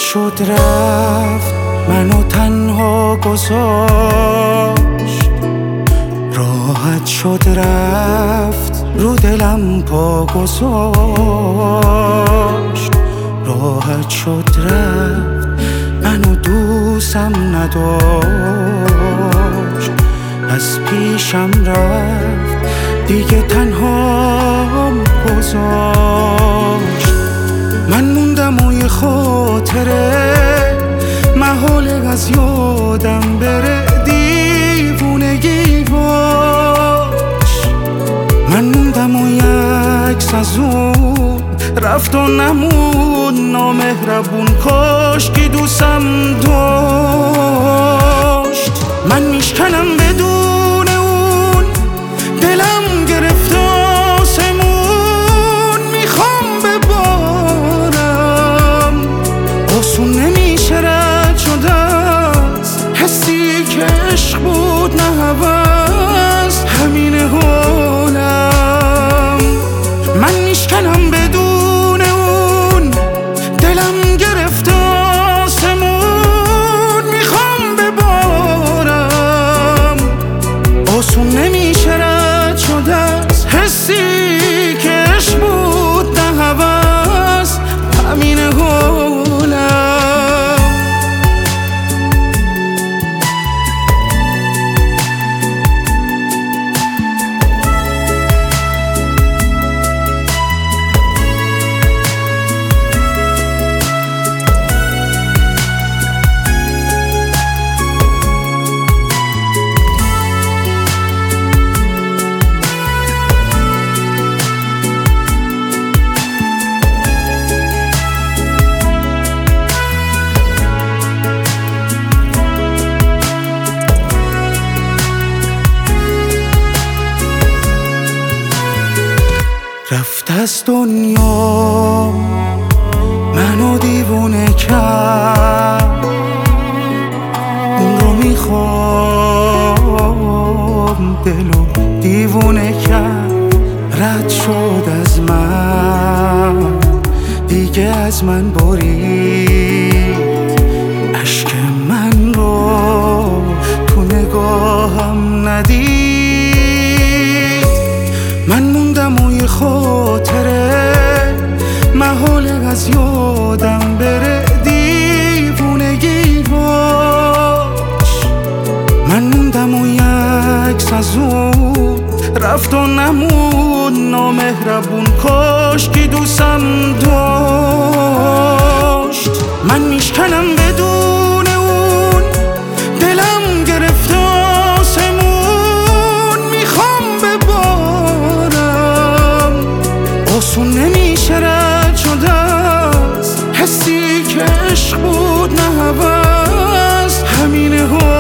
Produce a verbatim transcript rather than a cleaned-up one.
شد رفت منو تنها گذاشت، راحت شد رفت رو دلم پا گذاشت، راحت شد رفت منو دوستم نداشت، از پیشم رفت دیگه تنهام گذاشت. من موندم و یه خاطره محال از یادم بره، دیوونگی باش. من موندم و یک از اون رفت و نمون نامهربون، کاش که دوستم داشت. من میشکنم بدون اون، دلم گرفت آسمون، میخوام ببارم آسون نمیشه رد شده است، حسی که عشق بود نه هوس، همینه حالم. من میشکنم بدون اون، دلم گرفت آسمون، میخوام ببارم آسون نمیشه رد شده است، حسی که عشق بود نه هوس، همینه حالم. رفت از دنیا منو دیوونه کرد، اون رو میخوام دلو دیوونه کرد. رد شد از من دیگه از من برید، اشک من رو تو نگاهم ندید. من موندم و یه خاطره محال از یادم بره، دیوونگی باش. من موندم و یک از اون رفت و نمون نامهربون، کاش که دوستم داشت. من میشکنم بدون اون، دلم گرفت آسمون، میخوام ببارم آسون نمیشه رد شده است، حسی که عشق بود نه هوس، همینه ها